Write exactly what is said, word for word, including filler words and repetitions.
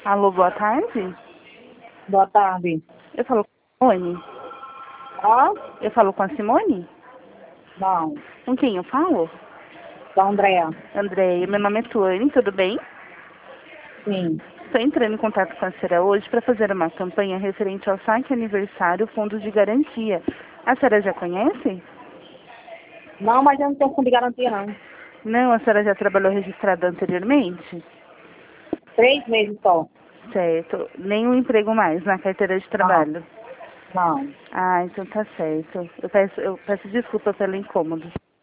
Alô, boa tarde. Boa tarde. Eu falo com a Simone. Ó, Eu falo com a Simone? não. Com quem eu falo? Da Andréa. Andréia, meu nome é Tuane, tudo bem? Sim. Estou entrando em contato com a senhora hoje para fazer uma campanha referente ao saque aniversário Fundo de Garantia. A senhora já conhece? Não, mas eu não tenho fundo de garantia, não. Não, a senhora já trabalhou registrada anteriormente? Três meses só. Certo. Nenhum emprego mais na carteira de Não. trabalho? Não. Ah, então tá certo. Eu peço, eu peço desculpa pelo incômodo.